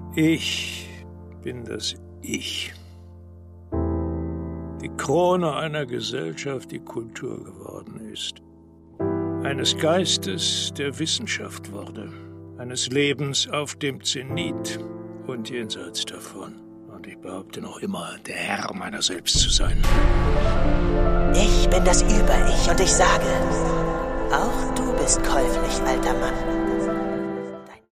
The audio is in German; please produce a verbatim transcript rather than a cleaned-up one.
Ich bin das Ich. Die Krone einer Gesellschaft, die Kultur geworden ist. Eines Geistes, der Wissenschaft wurde. Eines Lebens auf dem Zenit und jenseits davon. Und ich behaupte noch immer, der Herr meiner selbst zu sein. Ich bin das Über-Ich und ich sage, auch du bist käuflich, alter Mann.